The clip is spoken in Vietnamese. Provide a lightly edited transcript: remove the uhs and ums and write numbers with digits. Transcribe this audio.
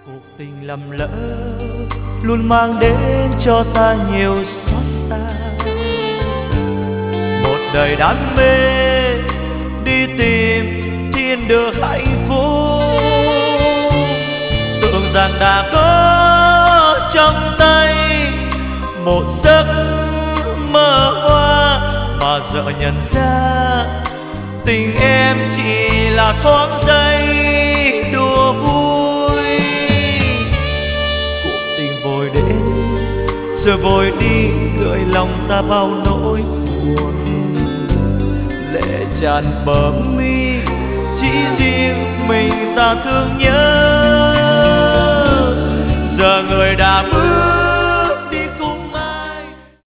Cuộc tình lầm lỡ luôn mang đến cho ta nhiều xót xa. Một đời đam mê đi tìm thiên đường hạnh phúc, tưởng rằng đã có trong tay một giấc mơ hoa, mà giờ nhận ra tình em chỉ là thoáng giây đùa vui. Cuộc tình vội đến rồi vội đi, gợi lòng ta bao nỗi buồn. Lệ tràn bờ mi, chỉ riêng mình ta thương nhớ. Giờ người đã bước